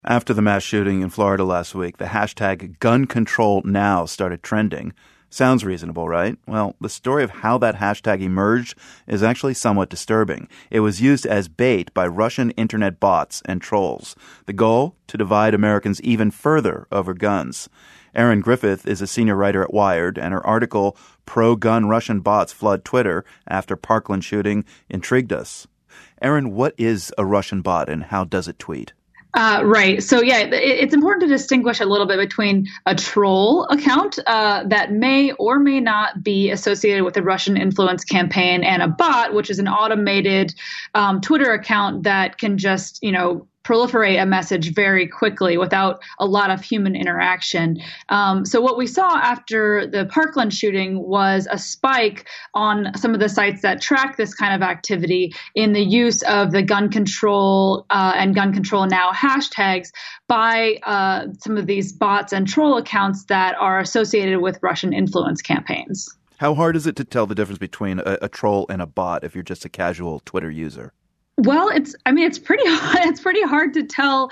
After the mass shooting in Florida last week, the hashtag #GunControlNow started trending. Sounds reasonable, right? Well, the story of how that hashtag emerged is actually somewhat disturbing. It was used as bait by Russian internet bots and trolls. The goal? To divide Americans even further over guns. Erin Griffith is a senior writer at Wired, and her article, Pro-Gun Russian Bots Flood Twitter After Parkland Shooting, intrigued us. Erin, what is a Russian bot and how does it tweet? Right. So, yeah, it's important to distinguish a little bit between a troll account that may or may not be associated with the Russian influence campaign and a bot, which is an automated Twitter account that can just, proliferate a message very quickly without a lot of human interaction. So what we saw after the Parkland shooting was a spike on some of the sites that track this kind of activity in the use of the gun control and gun control now hashtags by some of these bots and troll accounts that are associated with Russian influence campaigns. How hard is it to tell the difference between a troll and a bot if you're just a casual Twitter user? Well, it's pretty hard to tell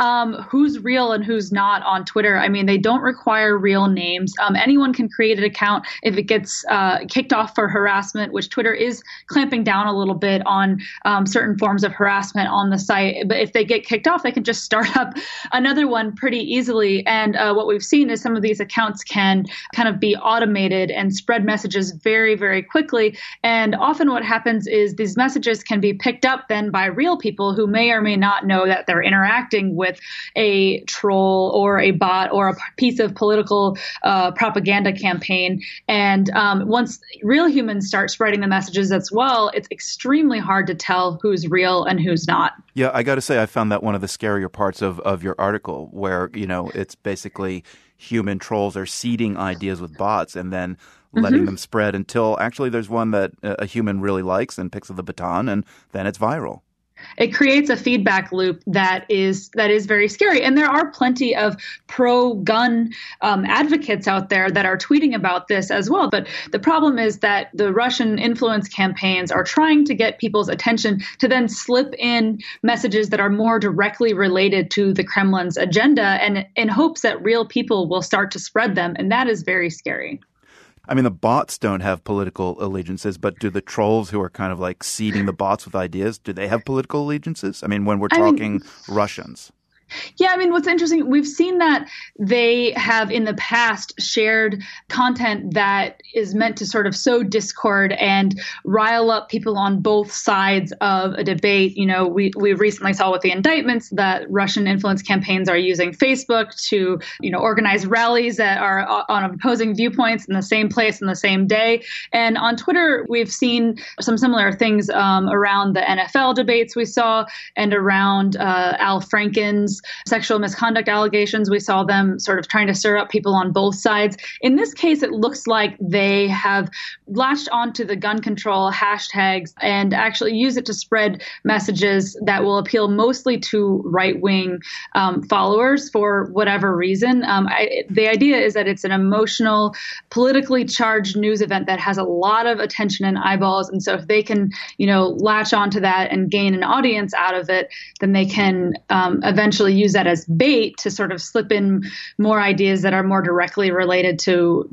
who's real and who's not on Twitter. I mean, they don't require real names. Anyone can create an account if it gets kicked off for harassment, which Twitter is clamping down a little bit on certain forms of harassment on the site. But if they get kicked off, they can just start up another one pretty easily. And what we've seen is some of these accounts can kind of be automated and spread messages very, very quickly. And often what happens is these messages can be picked up then by real people who may or may not know that they're interacting with a troll or a bot or a piece of political propaganda campaign. And once real humans start spreading the messages as well, it's extremely hard to tell who's real and who's not. Yeah, I got to say, I found that one of the scarier parts of your article where, it's basically human trolls are seeding ideas with bots and then letting them spread until actually there's one that a human really likes and picks up the baton, and then it's viral. It creates a feedback loop that is very scary. And there are plenty of pro-gun advocates out there that are tweeting about this as well. But the problem is that the Russian influence campaigns are trying to get people's attention to then slip in messages that are more directly related to the Kremlin's agenda, and in hopes that real people will start to spread them. And that is very scary. I mean, the bots don't have political allegiances, but do the trolls who are kind of like seeding the bots with ideas, do they have political allegiances? I mean, when we're talking Russians. Yeah, I mean, what's interesting, we've seen that they have in the past shared content that is meant to sort of sow discord and rile up people on both sides of a debate. We recently saw with the indictments that Russian influence campaigns are using Facebook to, organize rallies that are on opposing viewpoints in the same place on the same day. And on Twitter, we've seen some similar things around the NFL debates we saw and around Al Franken's sexual misconduct allegations. We saw them sort of trying to stir up people on both sides. In this case, it looks like they have latched onto the gun control hashtags and actually use it to spread messages that will appeal mostly to right-wing followers for whatever reason. The idea is that it's an emotional, politically charged news event that has a lot of attention and eyeballs. And so if they can, latch onto that and gain an audience out of it, then they can eventually use that as bait to sort of slip in more ideas that are more directly related to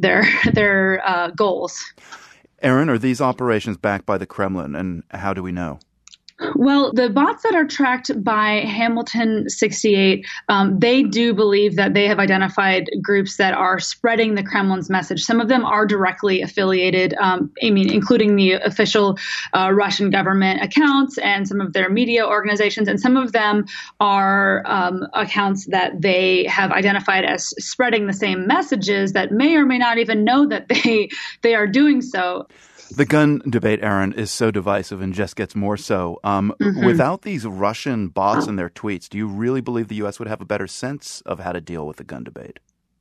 their goals. Erin, are these operations backed by the Kremlin, and how do we know? Well, the bots that are tracked by Hamilton 68, they do believe that they have identified groups that are spreading the Kremlin's message. Some of them are directly affiliated, including the official Russian government accounts and some of their media organizations. And some of them are accounts that they have identified as spreading the same messages that may or may not even know that they are doing so. The gun debate, Erin, is so divisive and just gets more so. Without these Russian bots and their tweets, do you really believe the U.S. would have a better sense of how to deal with the gun debate?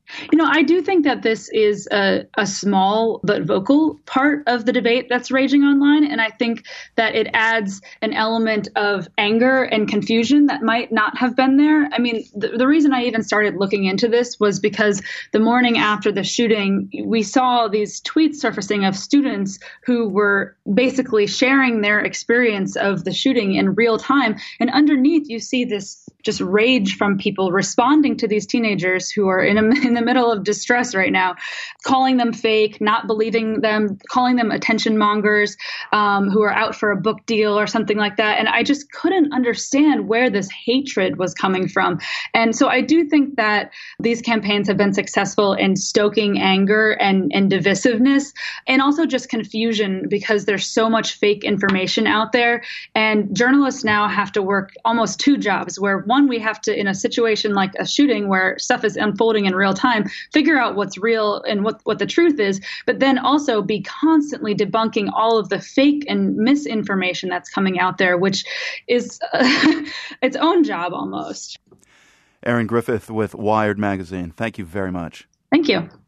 I do think that this is a small but vocal part of the debate that's raging online. And I think that it adds an element of anger and confusion that might not have been there. I mean, the reason I even started looking into this was because the morning after the shooting, we saw these tweets surfacing of students who were basically sharing their experience of the shooting in real time. And underneath, you see this just rage from people responding to these teenagers who are in the middle of distress right now, calling them fake, not believing them, calling them attention mongers who are out for a book deal or something like that. And I just couldn't understand where this hatred was coming from. And so I do think that these campaigns have been successful in stoking anger and divisiveness, and also just confusion, because there's so much fake information out there. And journalists now have to work almost two jobs, where one, we have to, in a situation like a shooting where stuff is unfolding in real time, figure out what's real and what the truth is, but then also be constantly debunking all of the fake and misinformation that's coming out there, which is its own job almost. Erin Griffith with Wired Magazine. Thank you very much. Thank you.